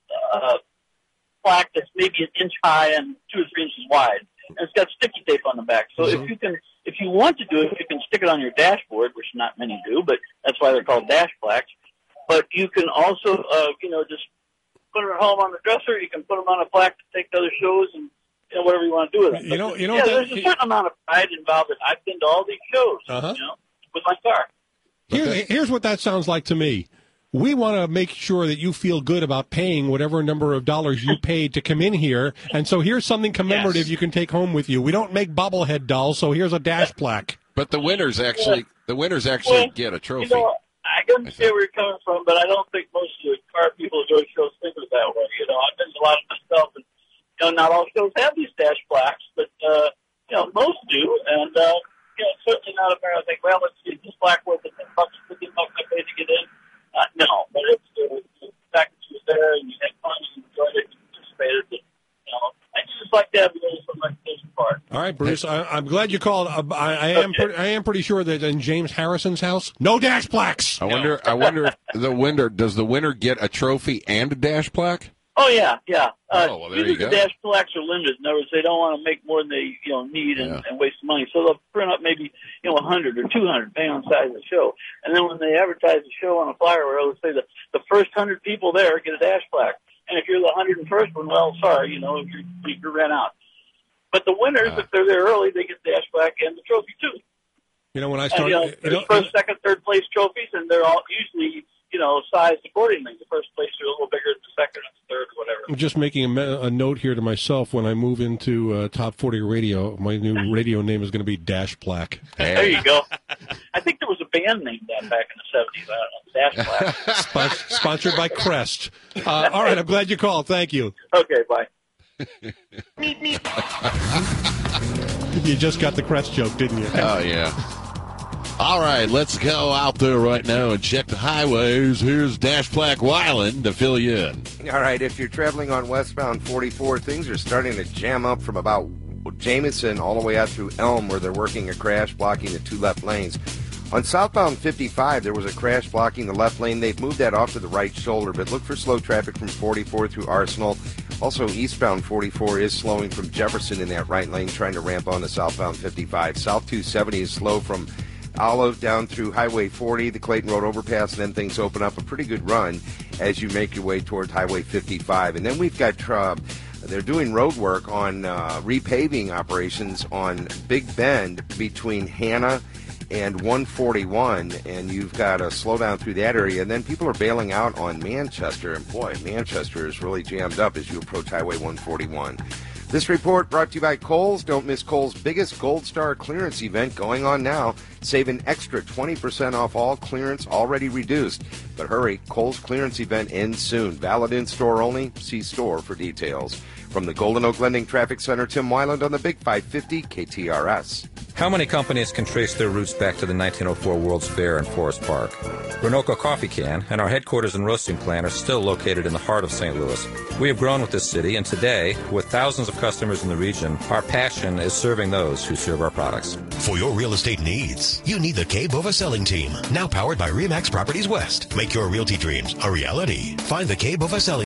Speaker 17: plaque that's maybe an inch high and 2 or 3 inches wide. And it's got sticky tape on the back. So if you want to do it, you can stick it on your dashboard, which not many do, but that's why they're called dash plaques. But you can also, just put them at home on the dresser. You can put them on a plaque to take to other shows and whatever you want to do with them. There's a certain amount of pride involved. I've been to all these shows, with my car.
Speaker 3: Here's what that sounds like to me. We want to make sure that you feel good about paying whatever number of dollars you paid to come in here, and so here's something commemorative you can take home with you. We don't make bobblehead dolls, so here's a dash plaque.
Speaker 5: But the winners actually get a trophy.
Speaker 17: I can see where you're coming from, but I don't think most of the car people who go to shows think of it that way. I've been to a lot of myself, and not all shows have these dash plaques, but most do, and certainly not a fair. I think, well, let's see, this plaque worth $10, $15 I paid to get in. No, but it's the fact that you were there and you had fun and you enjoyed it and you participated. I just like to have a little recognition part.
Speaker 3: All right, Bruce, I'm glad you called. I am pretty sure that in James Harrison's house, no dash plaques.
Speaker 5: I wonder if does the winner get a trophy and a dash plaque?
Speaker 17: Oh yeah.
Speaker 5: There you go.
Speaker 17: The dash plaques are limited. In other words, they don't want to make more than they need and waste money. So they'll print up maybe 100 or 200, depending on the size of the show. And then when they advertise the show on a flyer, where let's say the first 100 people there get a dash plaque. And if you're the 101st one, well, sorry, you ran out. But the winners, if they're there early, they get the Dash Black and the trophy too.
Speaker 3: You know, when I
Speaker 17: And,
Speaker 3: started,
Speaker 17: there's first, second, third place trophies, and they're all usually, sized accordingly. The first place is a little bigger than the second and the third, whatever.
Speaker 3: I'm just making a note here to myself when I move into Top 40 Radio. My new radio name is going to be Dash Black.
Speaker 17: There you go. I think there was a band named that back in the 70s. I don't know. Dash Black.
Speaker 3: Sponsored by Crest. All right, I'm glad you called. Thank you.
Speaker 17: Okay, bye.
Speaker 3: You just got the Crest joke, didn't you?
Speaker 5: Oh, yeah. All right, let's go out there right now and check the highways. Here's Dash Black Weiland to fill you in.
Speaker 6: All right, if you're traveling on westbound 44, things are starting to jam up from about Jamison all the way out through Elm, where they're working a crash blocking the two left lanes. On southbound 55, there was a crash blocking the left lane. They've moved that off to the right shoulder, but look for slow traffic from 44 through Arsenal. Also, eastbound 44 is slowing from Jefferson in that right lane, trying to ramp on to southbound 55. South 270 is slow from Olive down through Highway 40, the Clayton Road overpass, and then things open up a pretty good run as you make your way toward Highway 55. And then we've got they're doing road work on repaving operations on Big Bend between Hannah and 141, and you've got a slowdown through that area. And then people are bailing out on Manchester, and boy, Manchester is really jammed up as you approach Highway 141. This report brought to you by Kohl's. Don't miss Kohl's biggest Gold Star clearance event going on now. Save an extra 20% off all clearance already reduced. But hurry, Kohl's clearance event ends soon. Valid in-store only. See store for details. From the Golden Oak Lending Traffic Center, Tim Weiland on the Big 550 KTRS.
Speaker 18: How many companies can trace their roots back to the 1904 World's Fair in Forest Park? Renoco Coffee can, and our headquarters and roasting plant are still located in the heart of St. Louis. We have grown with this city, and today, with thousands of customers in the region, our passion is serving those who serve our products.
Speaker 8: For your real estate needs, you need the K Bova Selling Team, now powered by RE/MAX Properties West. Make your realty dreams a reality. Find the K Bova Selling